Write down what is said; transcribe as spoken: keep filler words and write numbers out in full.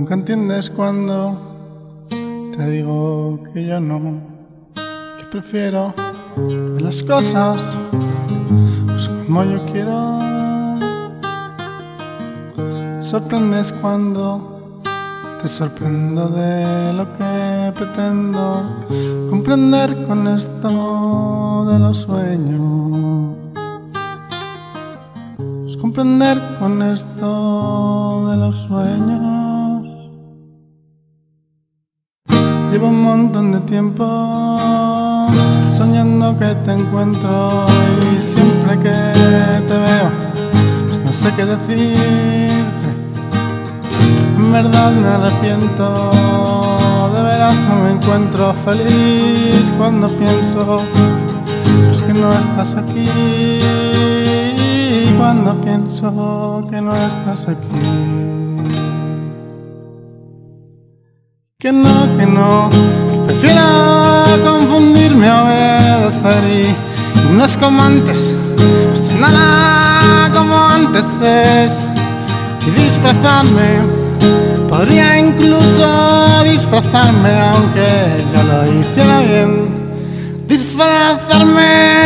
Nunca entiendes cuando te digo que yo no, que prefiero ver las cosas pues como yo quiero. Te sorprendes cuando te sorprendo de lo que pretendo comprender con esto de los sueños. Pues comprender con esto de los sueños. Llevo un montón de tiempo soñando que te encuentro y siempre que te veo pues no sé qué decirte. En verdad me arrepiento, de veras no me encuentro feliz cuando pienso pues que no estás aquí, cuando pienso que no estás aquí. Que no, que no, que prefiero confundirme a obedecer y, y no es como antes, pues nada como antes es. Y disfrazarme, podría incluso disfrazarme aunque yo lo hiciera bien. Disfrazarme